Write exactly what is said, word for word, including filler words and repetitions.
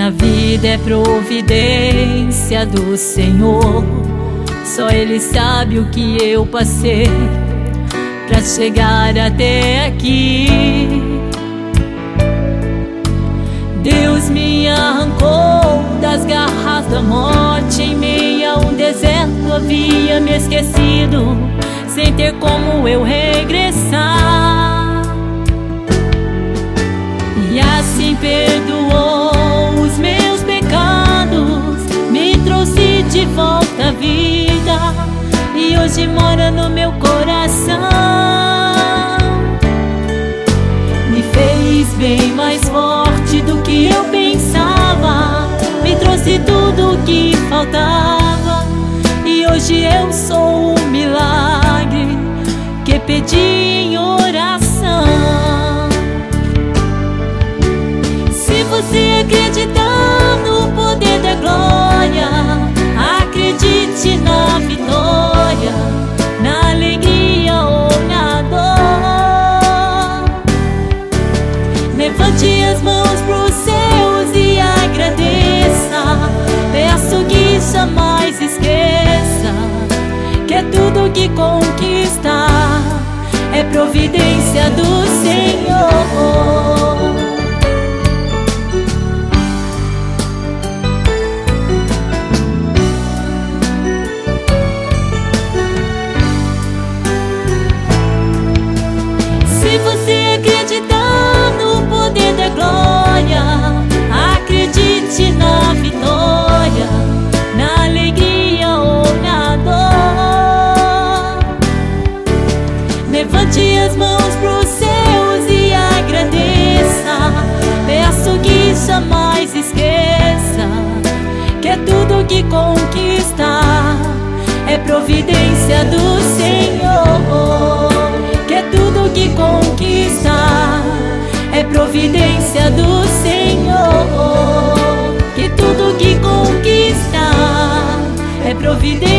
Minha vida é providência do Senhor. Só Ele sabe o que eu passei pra chegar até aqui. Deus me arrancou das garras da morte. Em meio a um deserto havia me esquecido, sem ter como eu regressar. E assim perdoou os meus pecados, me trouxe de volta à vida, e hoje mora no meu coração. Me fez bem mais forte do que eu pensava, me trouxe tudo o que faltava, e hoje eu sou o milagre que pedi em oração. Se você acreditar no poder da glória, acredite na vitória, na alegria ou na dor. Levante as mãos pros céus e agradeça. Peço que jamais esqueça que é tudo que conquistar é providência do Senhor. Se você acreditar no poder da glória, acredite na vitória, na alegria ou na dor. Levante as mãos pros céus e agradeça. Peço que jamais esqueça que é tudo que conquistar é providência do Senhor. Que é tudo que conquistar é providência do Senhor. Que tudo que conquistar é providência